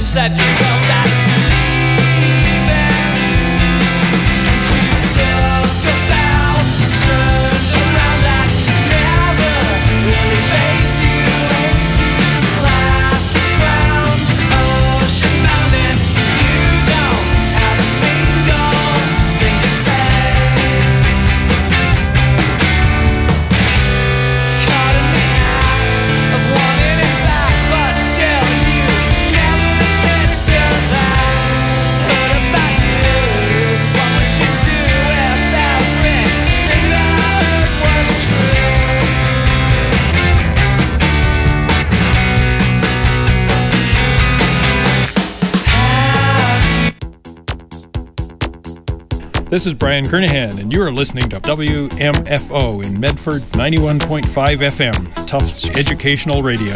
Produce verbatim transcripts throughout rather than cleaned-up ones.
said yourself that leaving. You talk about turn around that never really faced you. Plastic crown, ocean mountain. You don't have a single thing to say. Caught in the act of wanting it back, but still you never admit to that. Heard about you, what would you do if everything that I heard was true? This is Brian Kernahan, and you are listening to W M F O in Medford, ninety-one point five F M, Tufts Educational Radio.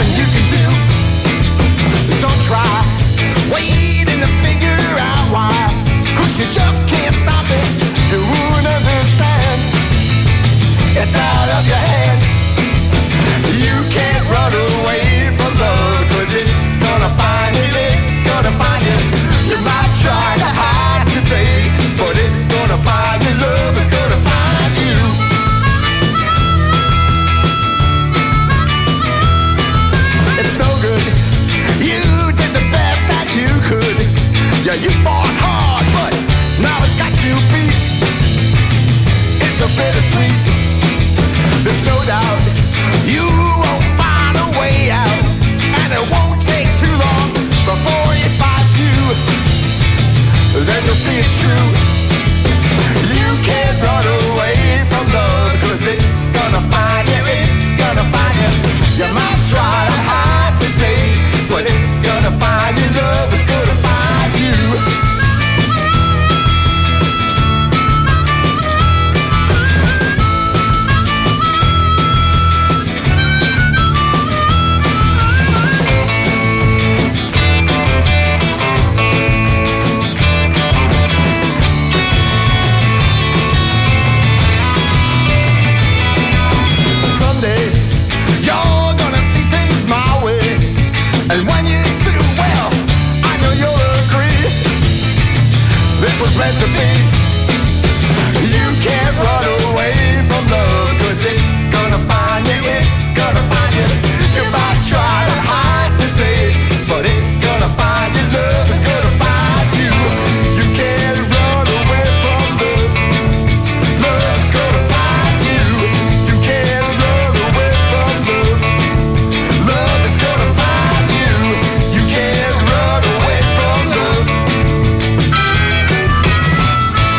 nothing you can do. So try waiting to figure out why, 'cause you just can't stop it. You won't understand. It's out of your hands. You can't run away from love, 'cause it's gonna find you, it's gonna find you. You might try to hide today, but it's gonna find you. Love is gonna find you. It's no good. You did the best that you could. Yeah, you fought hard, but now it's got you beat. It's so bittersweet. There's no doubt you won't find a way out, and it won't take too long before it finds you. Then you'll see it's true. You can't run away from love, 'cause it's gonna find you, it's gonna find you. You might try to hide today, but it's gonna find you. Love is gonna find you. Meant to be. You can't run away from love, 'cause it's gonna find you, it's gonna find you. You might try to hide today, but it's gonna find you. Love is gonna find you. You can't run away from love. Love is gonna find you. You can't run away from love. Love is gonna find you. You can't run away from love.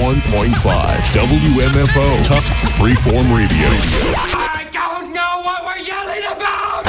ninety-one point five W M F O, Tufts Freeform Radio. I don't know what we're yelling about!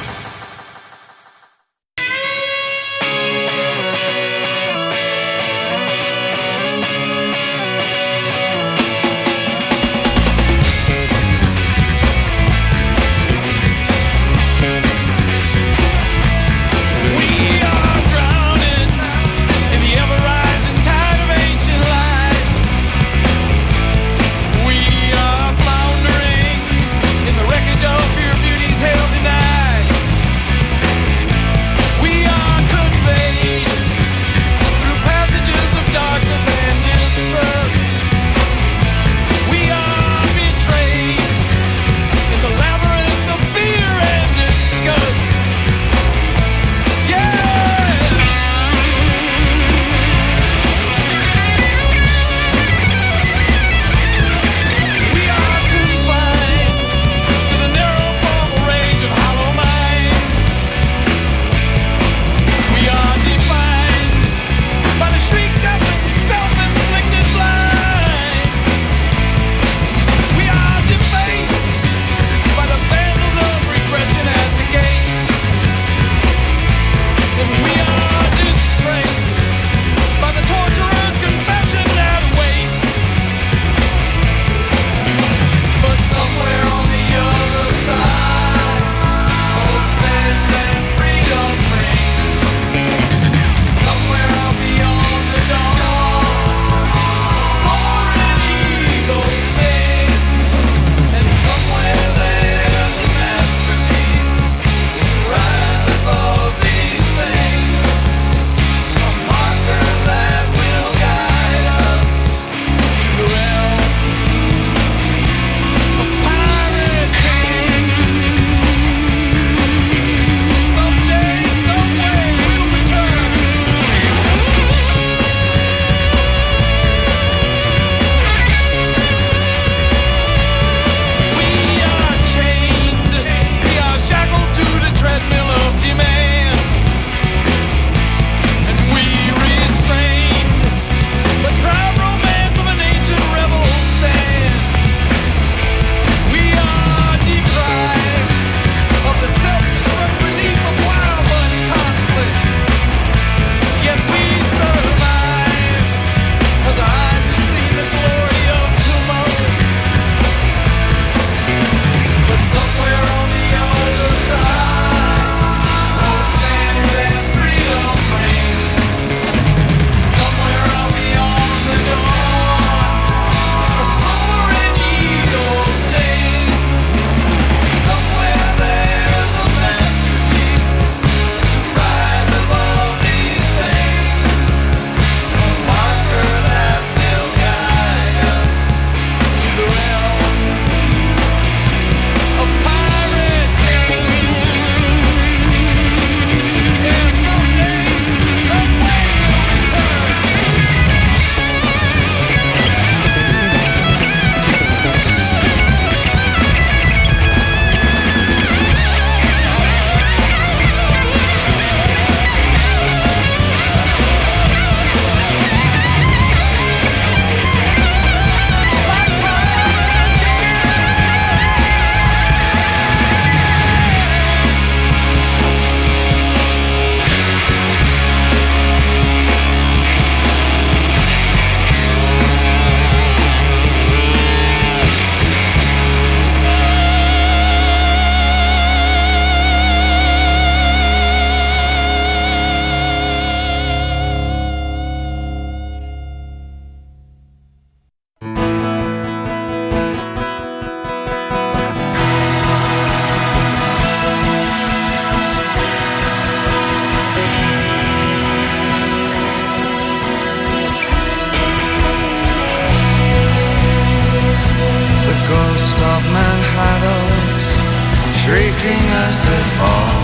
shrieking as they fall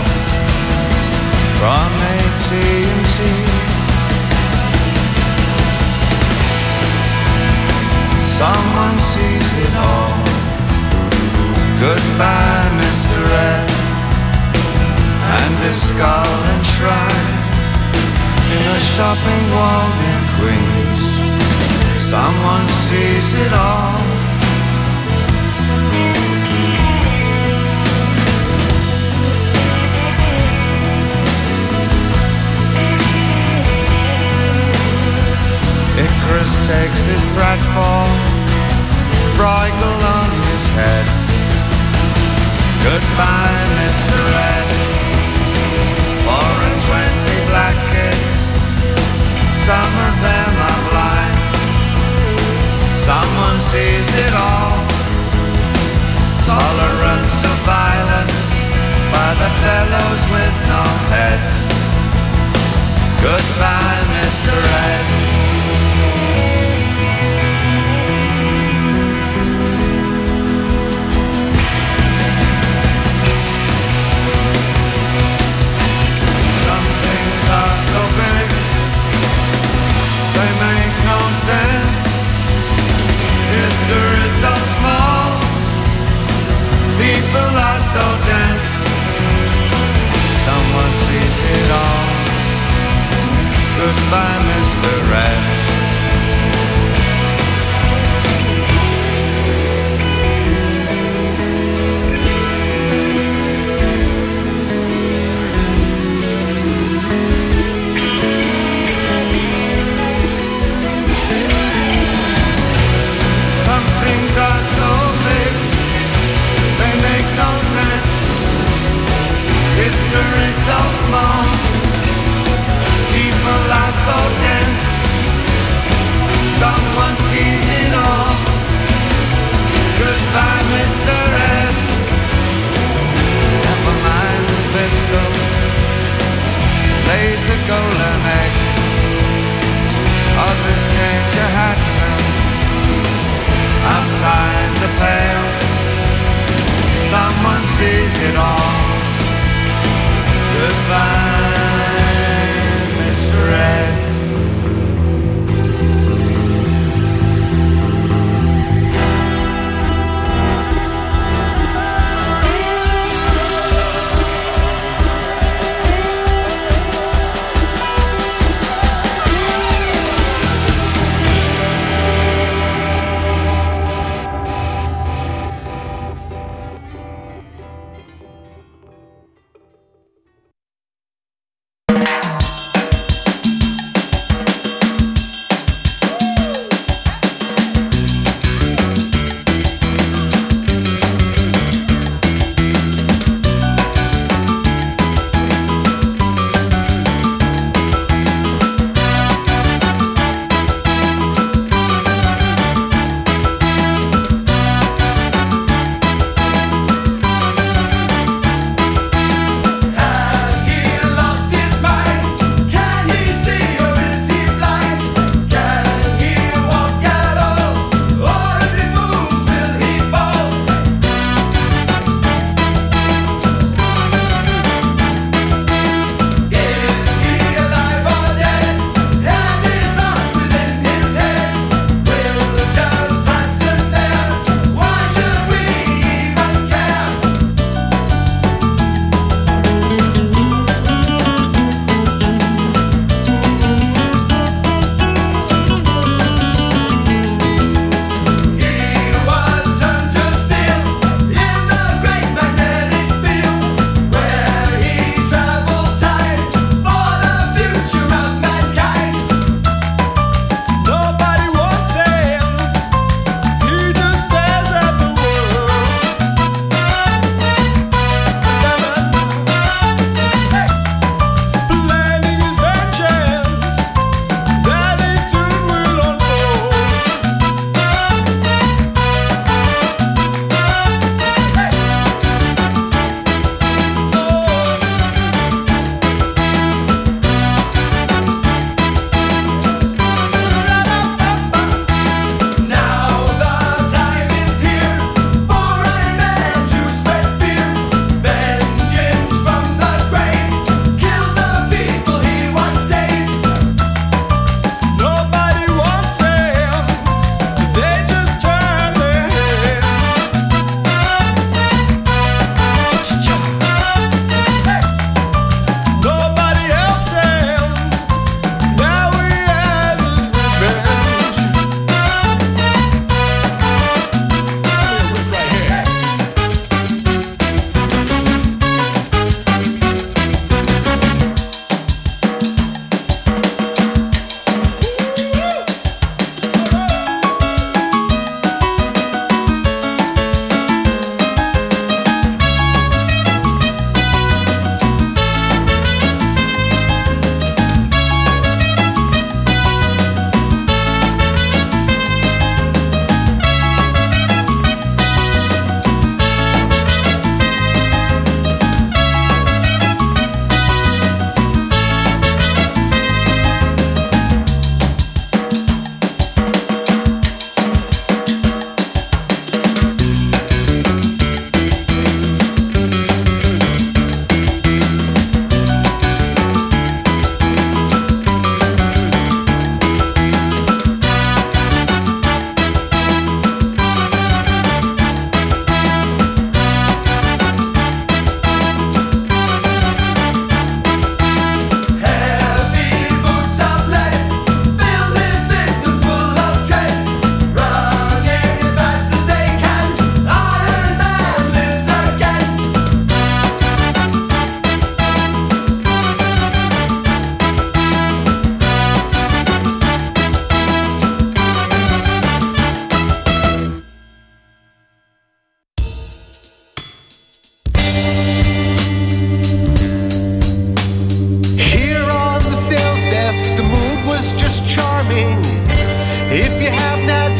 from A T and T. Someone sees it all. Goodbye, Mister Ed, and his skull enshrined in a shopping wall in Queens. Some Someone sees it all. Icarus takes his pratfall, Bruegel on his head. Goodbye, Mister Red. Four and twenty black kids, some of them are blind. Someone sees it all. Tolerance of violence by the fellows with no heads. Goodbye, Mister Red. Are so big, they make no sense. History so small, people are so dense. Someone sees it all. Goodbye, Mister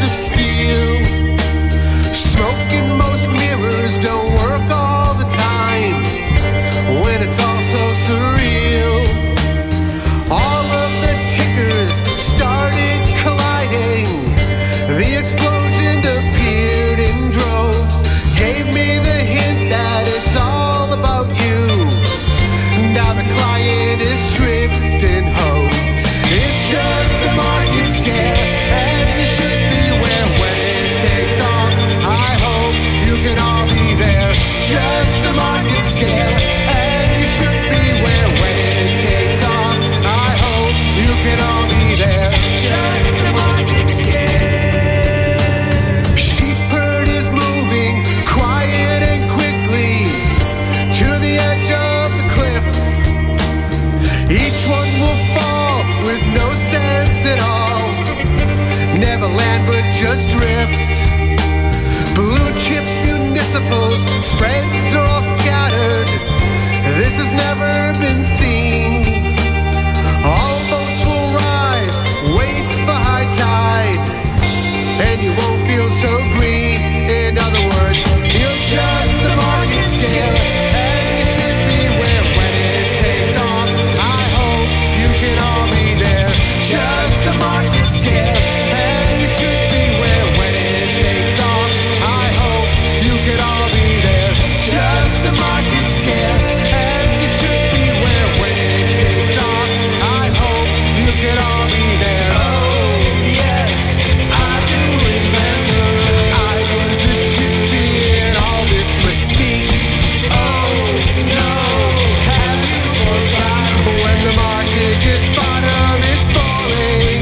of steel. Smoking most mirrors don't work all the time when it's all so surreal. All of the tickers started colliding. The explosion appeared in droves. Gave me the hint that it's all about you. Now the client is stripped and hosed. It's just the market scare, and you should beware when it takes off. I hope you can all be there. Just the market scare, and you should beware when it takes off. I hope you can all be there. Just the market scare. Sheep herd is moving quiet and quickly to the edge of the cliff. Each one will fall with no sense at all. Never land but just drift. Blue chips, municipals, spreads are all scattered. This has never been seen. All boats will rise, wait for high tide, and you won't feel so green. In other words, you're just the market scare, and you should beware when it takes off. I hope you can all be there. Just the market scare, and you should beware when it takes off. I hope you can all be there. Just the market scare, and you should beware when it takes off. I hope you can all be there. Oh yes, I do remember. I was a gypsy in all this mystique. Oh no, have you forgotten? When the market gets bottom, it's boring,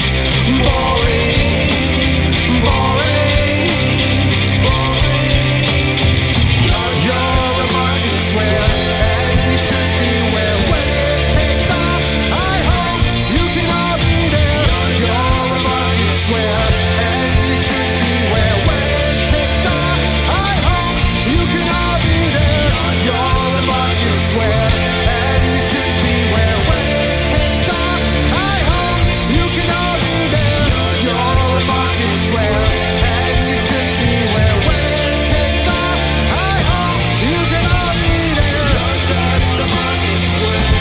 boring, boring, boring. You're a market square, and you should beware when it takes off. I hope you can all be there. You're a market square, and you should beware when it takes off. I hope you can all be there. You're a market square, and you should beware when it takes off. I hope you can all be there. You're a market square, and you should beware when it takes off. I hope you can all be there. You're just a market square.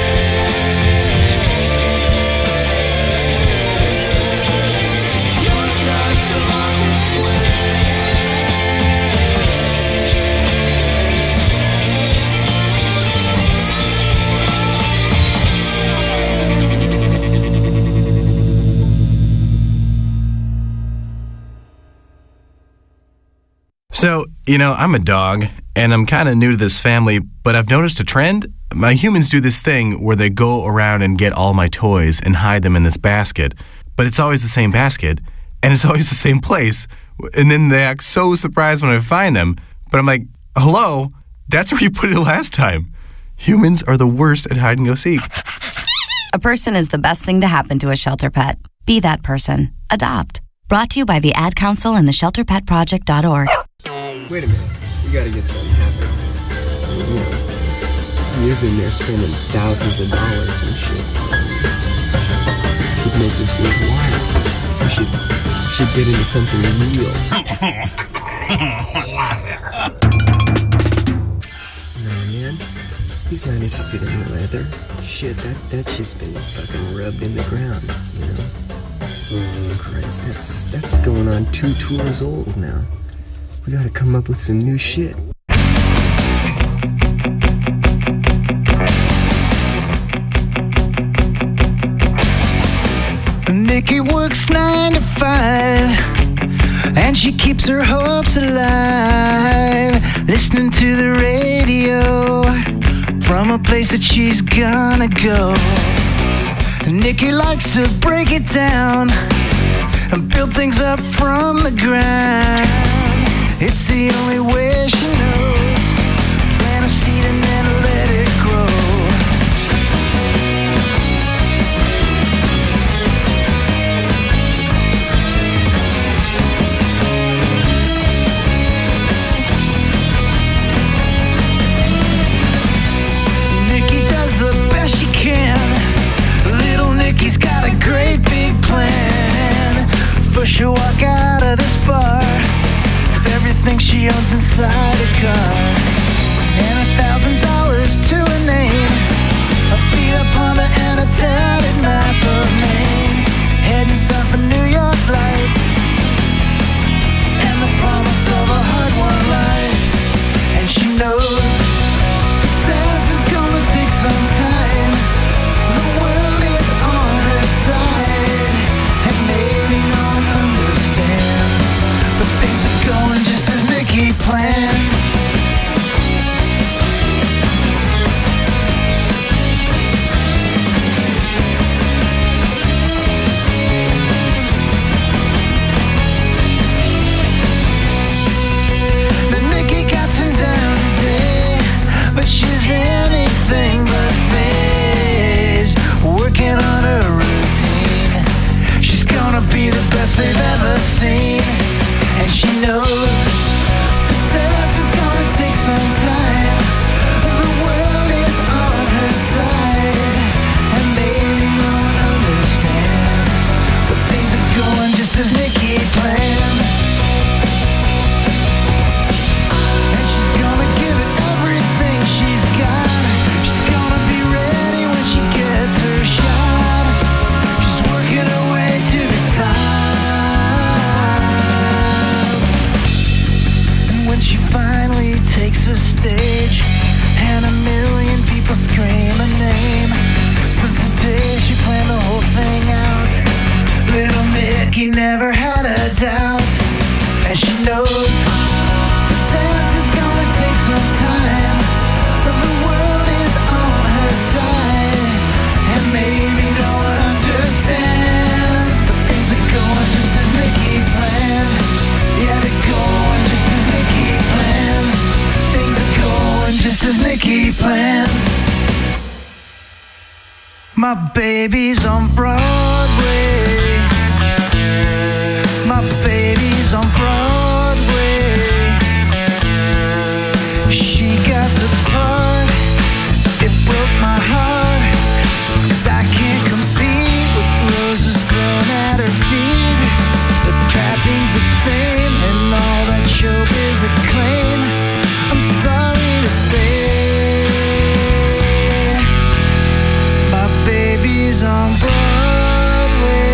You're just a market square. So, you know, I'm a dog, and I'm kind of new to this family, but I've noticed a trend. My humans do this thing where they go around and get all my toys and hide them in this basket, but it's always the same basket, and it's always the same place, and then they act so surprised when I find them, but I'm like, hello, that's where you put it last time. Humans are the worst at hide and go seek. A person is the best thing to happen to a shelter pet. Be that person. Adopt. Brought to you by the Ad Council and the shelter pet project dot org. Wait a minute, we gotta get something happening. You know, he is in there spending thousands of dollars and shit. Should make this worthwhile. We should, should get into something real. No, man, he's not interested in the leather. Shit, that, that shit's been fucking rubbed in the ground, you know? Oh, Christ, that's, that's going on two tours old now. We gotta come up with some new shit. Nikki works nine to five, and she keeps her hopes alive, listening to the radio from a place that she's gonna go. Nikki likes to break it down and build things up from the ground. It's the only way she knows. Plant a seed and then let it grow. Nikki does the best she can. Little Nikki's got a great big plan. First she'll walk out everything she owns inside a car, and a thousand dollars to a name, a beat up Honda and a tatted map of Maine, heading south for New York lights, and the promise of a hard-won life. And she knows success is gonna take some time. The world is on her side, and maybe no one understands, but things are going just as Nikki planned. But she's anything but phased, working on her routine. She's gonna be the best they've ever seen. And she knows success is gonna take some time. The world is on her side, and maybe no one understands, but things are going just as Nikki planned. And she's gonna give it everything she's got. She's gonna be ready when she gets her shot. She's working her way to the top. And when she finally takes a stage, and a million people scream her name, since the day she planned the whole thing out, little Nikki never had a doubt. And she knows success is gonna take some time, but the world is on her side, and maybe no one understands, but things are going just as Nikki planned. Yeah, they're going just as Nikki planned. Things are going just as Nikki planned. My baby's on Broadway. My baby's on Broadway. She got the part, it broke my heart, 'cause I can't compete with roses thrown at her feet, the trappings of fame and all that showbiz acclaim. I'm sorry to say, my baby's on Broadway.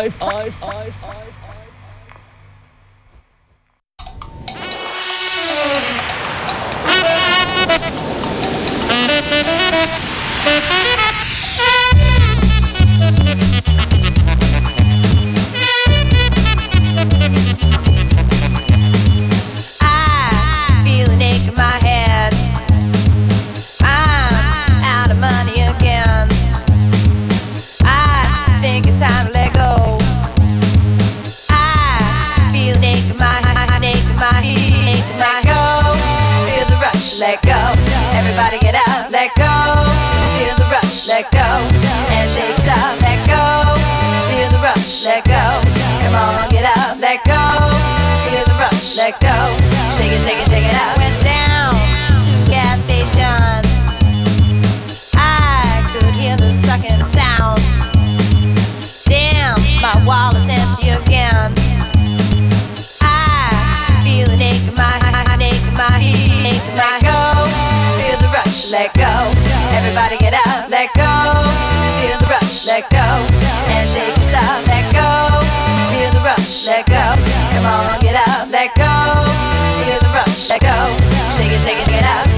five, five, five, five. I feel an ache in my head. I'm out of money again. I think it's time to let go. I feel an ache in my ache in my ache in my go. Feel the rush, let go. Everybody get out, let go. Feel the rush, let go. And shake stuff, let go. Feel the rush, let go. Come on, get out, let go. Feel the rush, let go. Shake it, shake it, shake it out. Went down to the gas station. I could hear the sucking sound. Damn, my wallet's empty again. I feel an ache in my ache in my ache in my go. Feel the rush, let go. Everybody get out, let go. Feel the rush, let go. And shake your stuff, let go. Feel the rush, let go. Come on, get out, let go. Feel the rush, let go. Shake it, shake it, shake it out.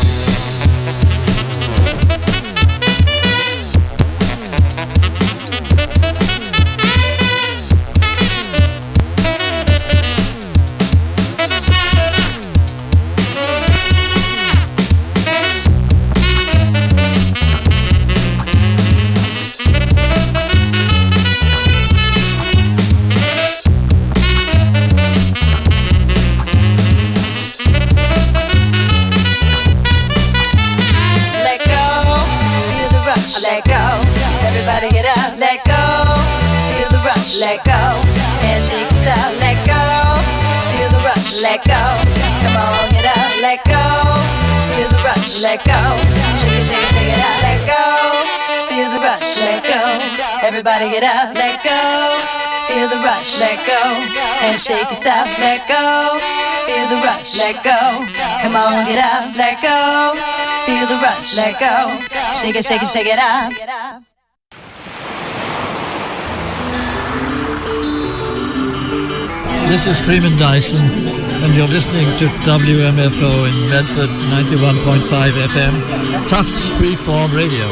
Let go, everybody get up, let go. Feel the rush, let go. And shake your stuff, let go. Feel the rush, let go. Come on, get up, let go. Feel the rush, let go. Shake it, shake it, shake it out, let go. Feel the rush, let go. Everybody get up, let go. Feel the rush, let go. And shake your stuff, let go. Feel the rush, let go. Come on, get up, let go. Feel the rush, let go. Shake it, shake it, shake it out. This is Freeman Dyson, and you're listening to W M F O in Medford, ninety-one point five F M, Tufts Freeform Radio.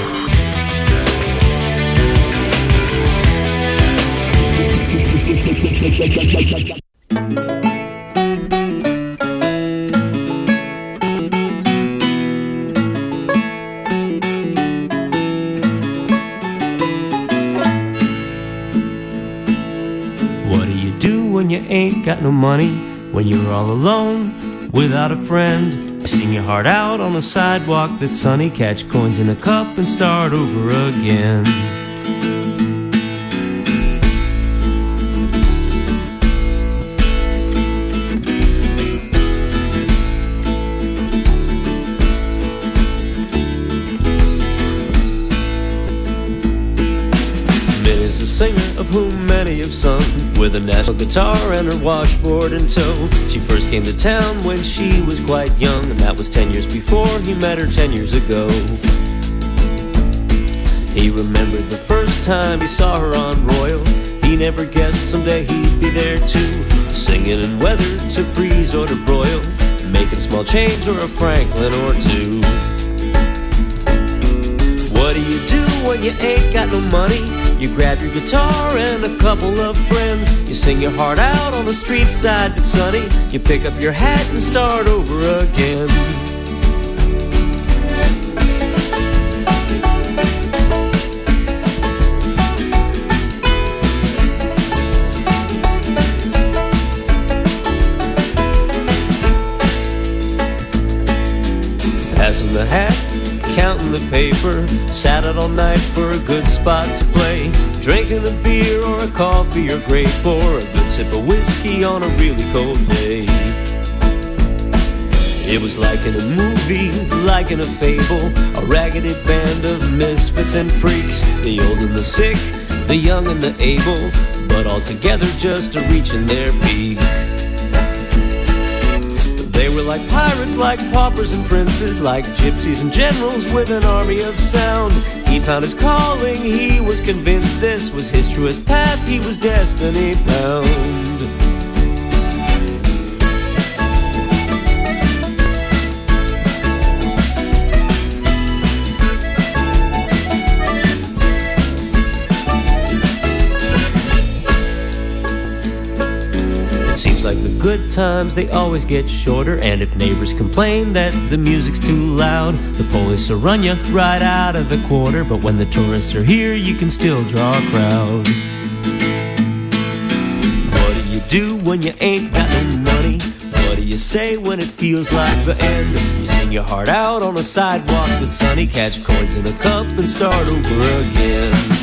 When you ain't got no money, when you're all alone, without a friend, sing your heart out on a sidewalk that's sunny, catch coins in a cup and start over again. Minnie's a singer of whom many have sung, with a national guitar and her washboard in tow. She first came to town when she was quite young, and that was ten years before he met her ten years ago. He remembered the first time he saw her on Royal. He never guessed someday he'd be there too, singing in weather to freeze or to broil, making small change or a Franklin or two. What do you do when you ain't got no money? You grab your guitar and a couple of friends. You sing your heart out on the street side that's sunny. You pick up your hat and start over again. Passing the hat, counting the paper, sat out all night for a good spot to play, drinking a beer or a coffee or grape or a good sip of whiskey on a really cold day. It was like in a movie, like in a fable, a raggedy band of misfits and freaks, the old and the sick, the young and the able, but all together just reaching their peak. They were like pirates, like paupers and princes, like gypsies and generals with an army of sound. He found his calling, he was convinced this was his truest path, he was destiny bound. Seems like the good times, they always get shorter. And if neighbors complain that the music's too loud, the police will run you right out of the quarter. But when the tourists are here, you can still draw a crowd. What do you do when you ain't got no money? What do you say when it feels like the end? You sing your heart out on a sidewalk that's sunny, catch coins in a cup and start over again.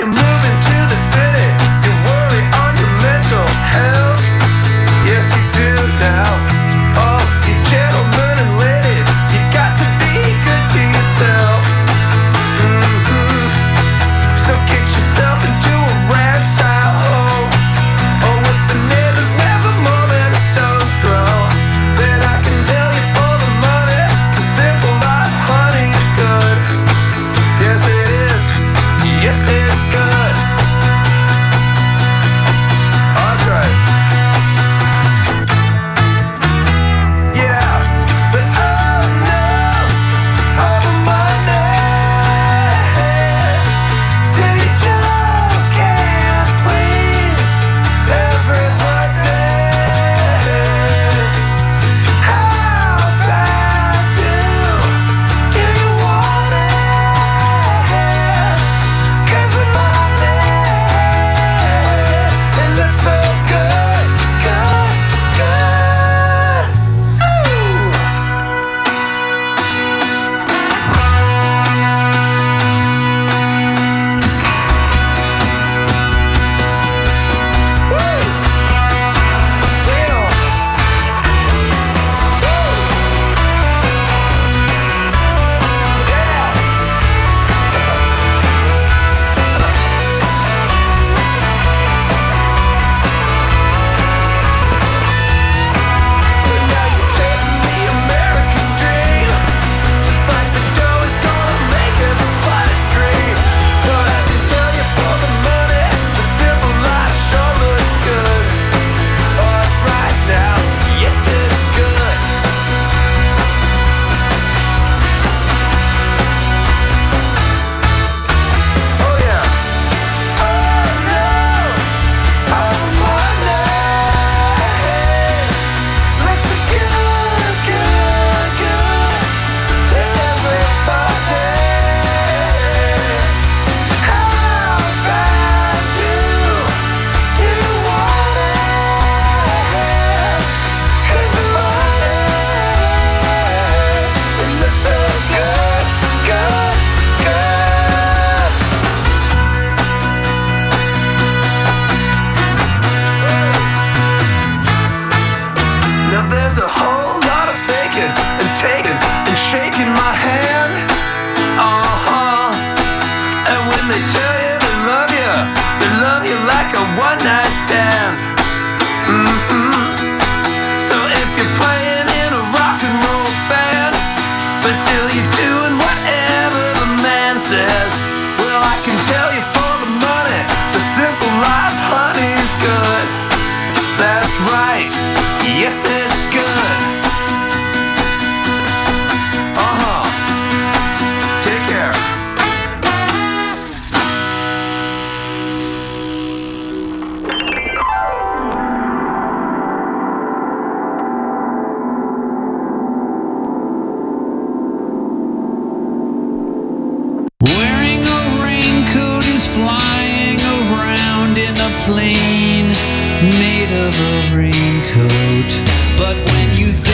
plane made of a raincoat. But when you think